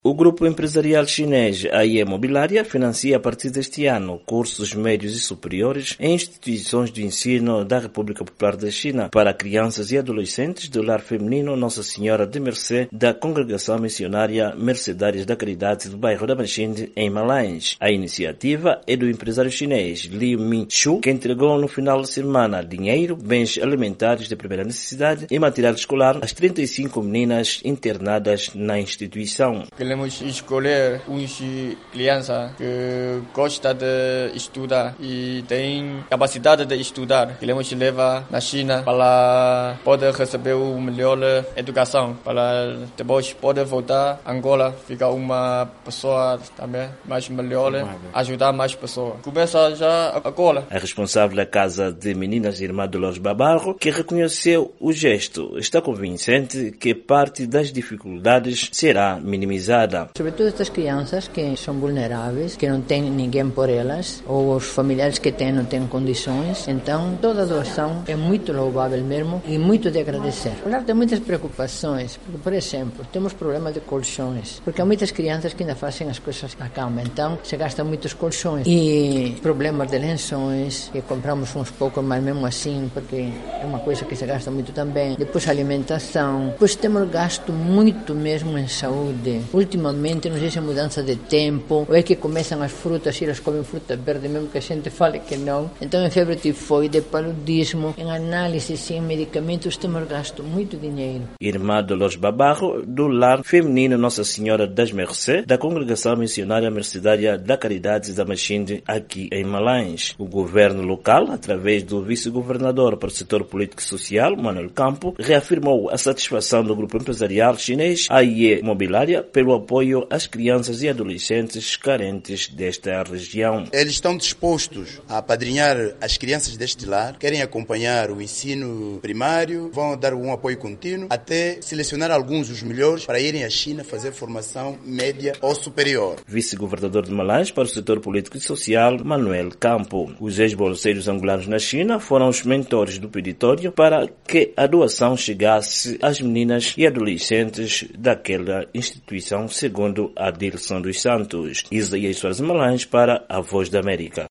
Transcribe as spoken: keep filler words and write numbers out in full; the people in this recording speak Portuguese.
O grupo empresarial chinês A I E Mobiliária financia a partir deste ano cursos médios e superiores em instituições de ensino da República Popular da China para crianças e adolescentes do lar feminino Nossa Senhora de Mercê da Congregação Missionária Mercedárias da Caridade do bairro da Machinde, em Malães. A iniciativa é do empresário chinês Liu Min-Shu, que entregou no final de semana dinheiro, bens alimentares de primeira necessidade e material escolar às trinta e cinco meninas internadas na instituição. Queremos escolher uns crianças que gostam de estudar e têm capacidade de estudar. Queremos levar na China para poder receber uma melhor educação, para depois poder voltar a Angola, ficar uma pessoa também mais melhor, ajudar mais pessoas. Começa já agora. A responsável da Casa de Meninas Irmã Dolores Babarro, que reconheceu o gesto, está convincente que parte das dificuldades será minimizada. Sobretudo estas crianças que são vulneráveis, que não têm ninguém por elas, ou os familiares que têm não têm condições. Então, toda doação é muito louvável mesmo e muito de agradecer. Claro, tem muitas preocupações, porque, por exemplo, temos problema de colchões, porque há muitas crianças que ainda fazem as coisas na cama, então se gastam muitos colchões. E problemas de lençóis, que compramos uns poucos, mas mesmo assim, porque é uma coisa que se gasta muito também. Depois alimentação, depois temos gasto muito mesmo em saúde. Ultimamente, não sei se é mudança de tempo, ou é que começam as frutas, e elas comem fruta verde, mesmo que a gente fale que não. Então, em febre tifoide, paludismo, em análises e em medicamentos, temos gasto muito dinheiro. Irmã Dolores Babarro, do lar feminino Nossa Senhora das Mercê, da Congregação Missionária Mercedária da Caridade da Machinde, aqui em Malães. O governo local, através do vice-governador para o setor político e social, Manuel Campo, reafirmou a satisfação do grupo empresarial chinês A I E Mobiliária pelo apoio às crianças e adolescentes carentes desta região. Eles estão dispostos a apadrinhar as crianças deste lar, querem acompanhar o ensino primário, vão dar um apoio contínuo, até selecionar alguns os melhores para irem à China fazer formação média ou superior. Vice-governador de Malães para o setor político e social, Manuel Campo. Os ex-bolseiros angolanos na China foram os mentores do peditório para que a doação chegasse às meninas e adolescentes daquela instituição, segundo Adilson dos Santos. Isaías Soares Malães para a Voz da América.